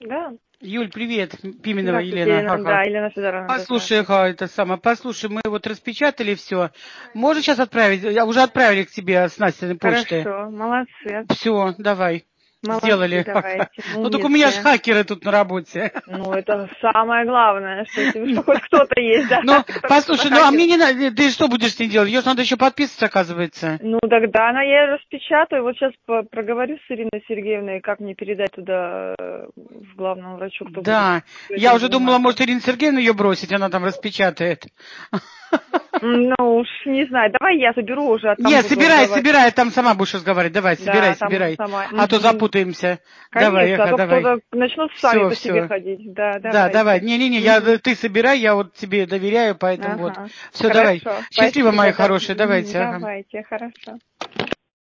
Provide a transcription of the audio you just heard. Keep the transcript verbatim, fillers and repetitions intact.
Да. Юль, привет. Пименова Здравствуйте, Елена. Елена. Ага. Да, Елена Федоровна. Послушай, ага, это самое, послушай, мы вот распечатали все. Можешь сейчас отправить? Я уже отправили к тебе с Настиной почты. Хорошо, молодцы. Все, давай. Молодцы, Сделали. давайте. Ну так у меня ж Умницы. хакеры тут на работе. Ну, это самое главное, что, что хоть кто-то есть, да. Ну, кто послушай, ну а захакерил. мне не надо, ты что будешь с ней делать? Ее ж надо еще подписывать, оказывается. Ну, тогда она я распечатаю. Вот сейчас по- проговорю с Ириной Сергеевной, как мне передать туда э, в главному врачу, кто будет Да, я этим уже думала, заниматься. может, Ирина Сергеевна ее бросить, она там распечатает. Ну, уж не знаю. Давай я заберу уже, а там Не, буду собирай, разговаривать. собирай, там сама будешь разговаривать. Давай, собирай, Да, там уже собирай. сама. А то Мгм. запутаемся. Давай, Конечно, а ага, то давай. кто-то начнут сами Все, по себе все. ходить. Да, Да, давай. давайте. Не-не-не, я, Мгм. ты собирай, я вот тебе доверяю, поэтому вот. Ага. Все, давай. Хорошо. Счастливо, Спасибо. мои Да. хорошие, Мгм. давайте. Ага. Давайте. Хорошо.